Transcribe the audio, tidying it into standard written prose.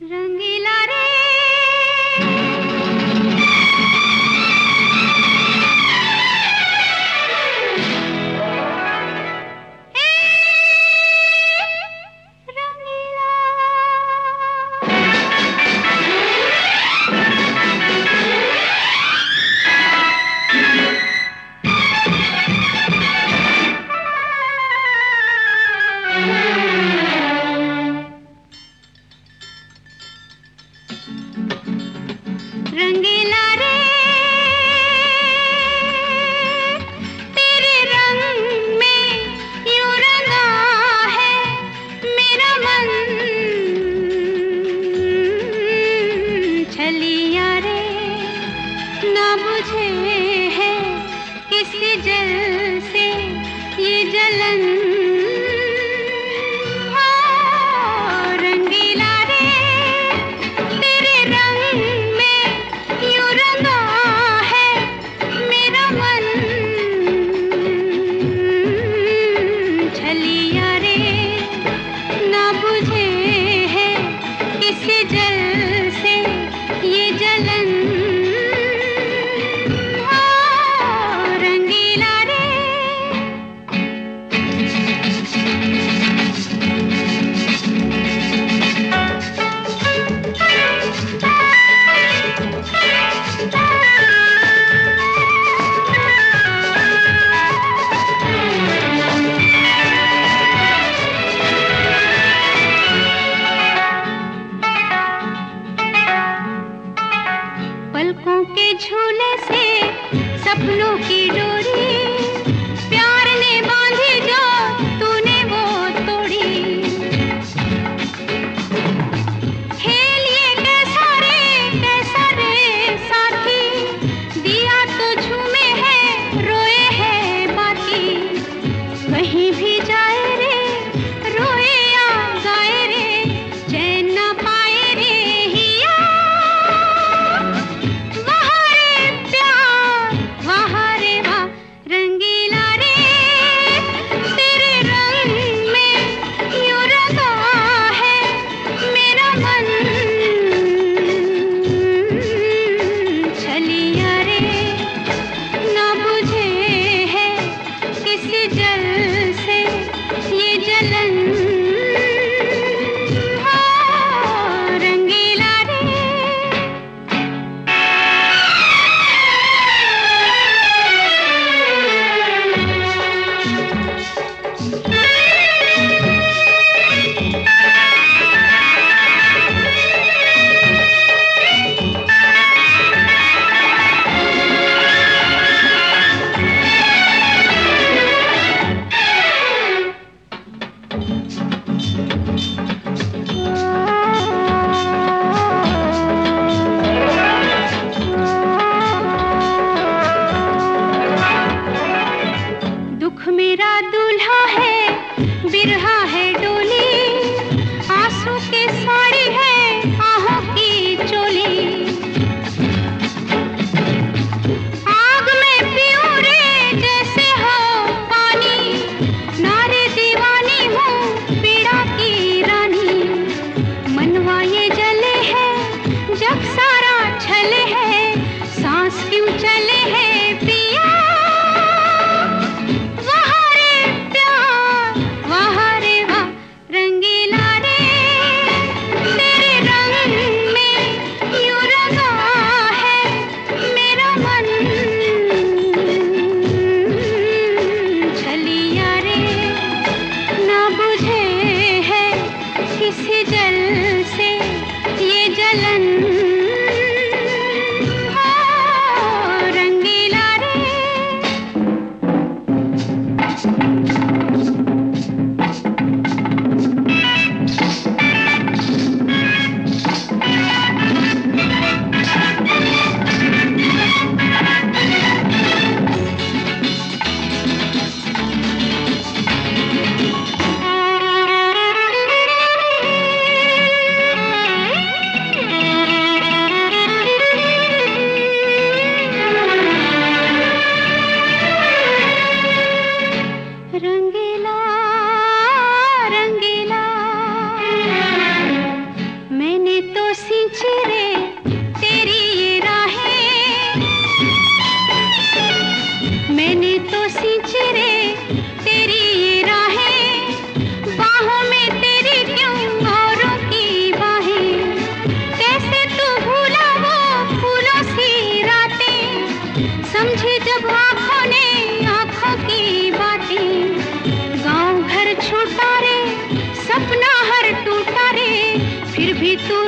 रंगीला रे रंगीला रे तेरे रंग में यूं रंगा है मेरा मन। छलिया रे ना बुझे है किसी जल से ये जलन। पलकों के झूले से सपनों की डोरी प्यार ने बांधी जो तूने वो तोड़ी। खेल ये कैसा रे साथी दिया तो झूमे है रोए है बाकी। कहीं भी जाए रे रोए या गाए रे चैन ना पाए रे हिया। मेरा दूल्हा है बिरहा है डोली आंसू की साड़ी है आहों की चोली। आग में पीऊं रे जैसे हो पानी नारे दीवानी हूँ पीड़ा की रानी। मनवा ये जले है जब सारा छले है सांस क्यों चले है पिया। किसी जल से ये जलन रंगीला रे। तू